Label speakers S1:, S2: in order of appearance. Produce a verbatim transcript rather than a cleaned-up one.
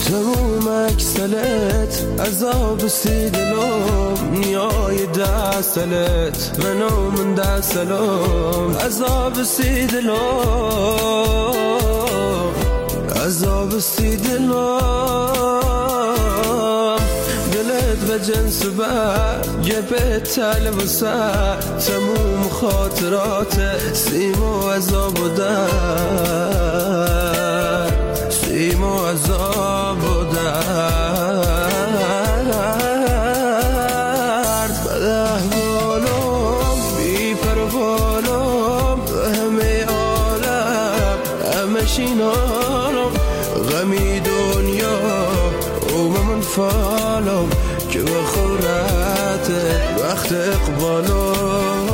S1: تموم اکسلت عذاب سی دلم نیای دستلت منو من دستلم عذاب سی دلم عذاب سی دلم دلت به جنس بر جبت تل و سر تموم خاطرات سیم و عذاب و در سیم و عذاب و درد بده احوالم بی پروانم همه عالم همه شینانم غمی دنیا اوم من فالم که بخورت وقت اقبالم